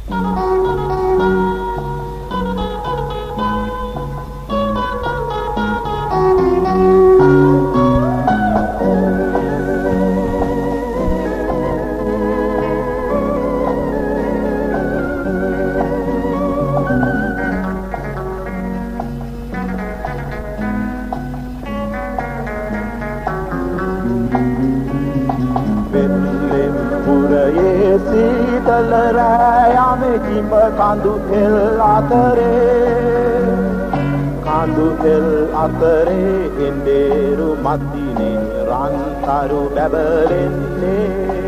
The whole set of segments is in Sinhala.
සීතල රෑ යමෙකිම කඳු හෙල් අතරේ එඬේරු මත්දිනේ රන්තරු බැබලෙන්නේ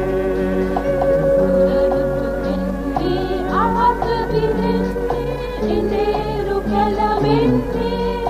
අහස දිනෙන්නේ එඬේරු කැළවෙන්නේ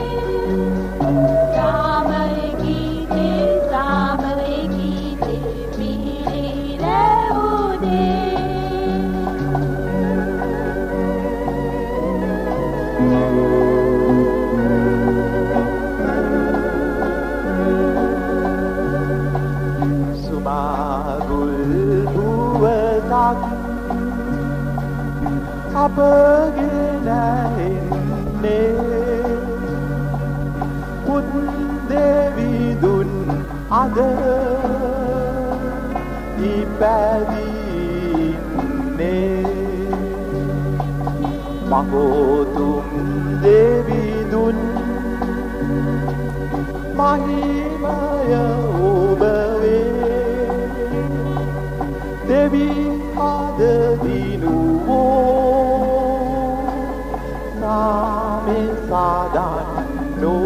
අපගෙන එන්නේ පුත් දෙවිදුන් අද ඉපැදින්නේ මගෝතුම් දෙවිදුන් මහිමය ඔබ වේ දෙවි අද දිනුවෝ Name sadano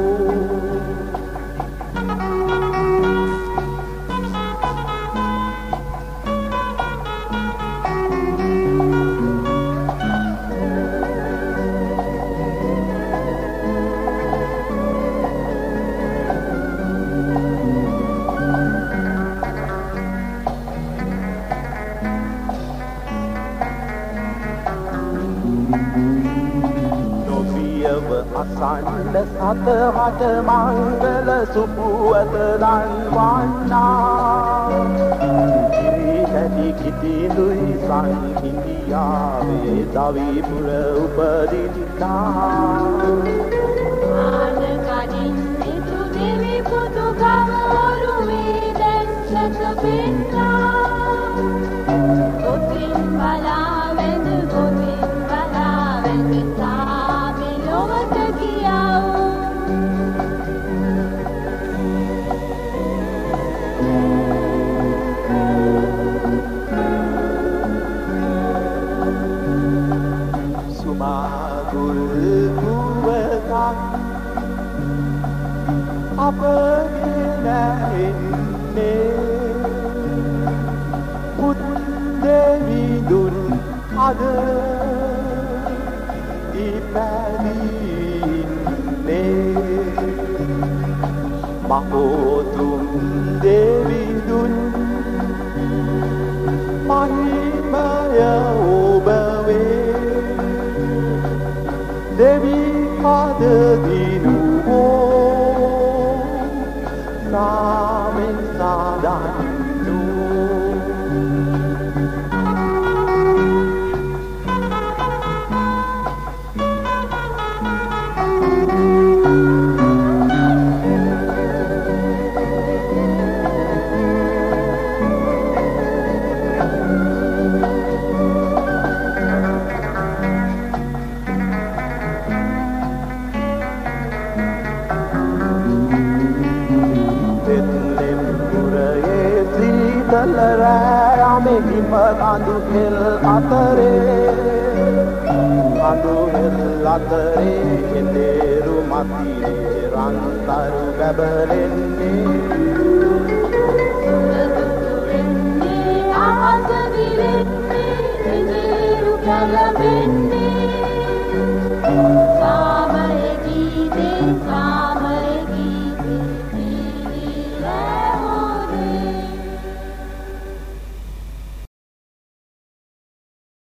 අසන්න සතහට මංගල සුපුවත දන්වන්නා කිරිහැටි කිතිඳුයි සංහිඳියාවේ දවිපුර උපදින්නා ආනකඩින් සිතු දෙවි පුතු ගවරුවේ දැන් සැතපෙන්නා ගොතින් බලාවෙන තාබෙලොවට ගියව් සුමාගුල් පුවතක් අපගෙන එන්නේ පුත් දෙවිදුන් අද ඉපැදින්නේ මහෝතුම් දෙවිදුන් මහිමය ඔබ වේ දෙවි අද දිනුවෝ නාමෙන් සාදන්නෝ යමෙකිම කඳු හෙල් අතරේ එඬේරු මතිනේ රන්තරු බැබලෙන්නේ අහස දිනෙන්නේ එඬේරු කැළවෙන්නේ